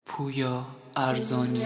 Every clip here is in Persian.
پویا ارزانی.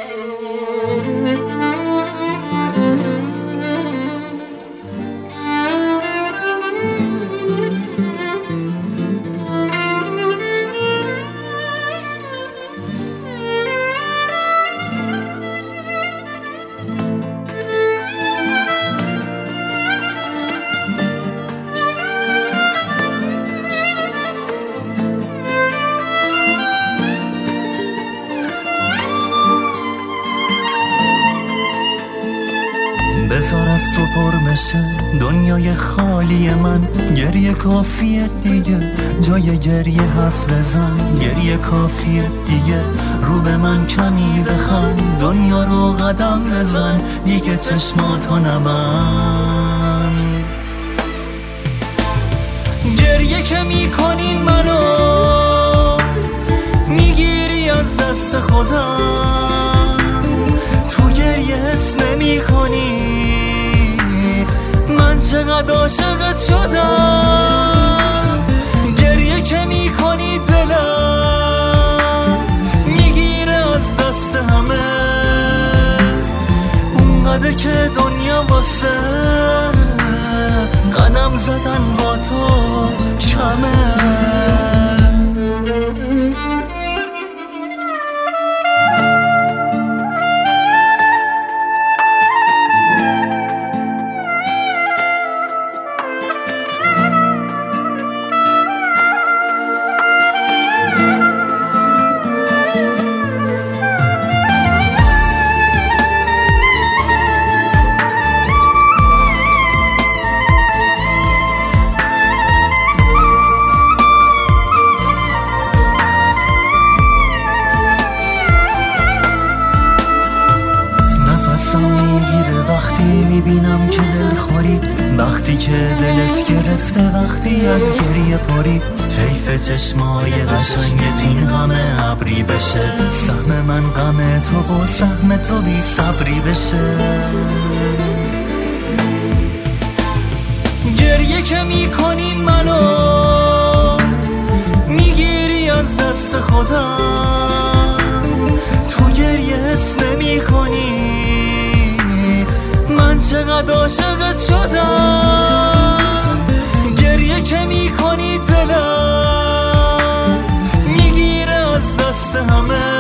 بذار از تو پر بشه دنیای خالی من، گریه کافیه دیگه، جای گریه حرف بزن، گریه کافیه دیگه، رو به من کمی بخند، دنیا رو قدم بزن، دیگه چشماتو نبند. گریه که میکنین منو میگیری از دست خودم، تو گریه حس نمی کنی من چقدر عاشقت شدم. گریه که می کنی دلم میگیره از دست همه، اونقدر که دنیا واسه قدم زدن با تو کمه. وقتی میبینم که دل خورید، وقتی که دلت گرفته، وقتی از گریه پرید، حیف چشمای قشنگت این همه ابری بشه، سهم من غم تو و سهم تو بی صبری بشه. گریه که میکنین منو میگیری از دست خودم، تو گریه حس نمی کنی من چقدر عاشقت شدم. گریه که میکنی دلم میگیره از دست همه،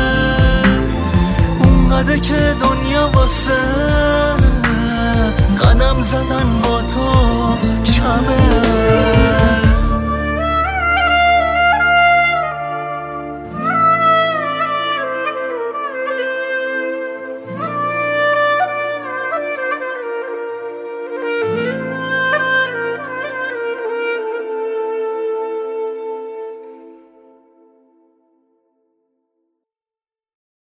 اونقدر که دنیا واسه قدم زدن با تو کمه.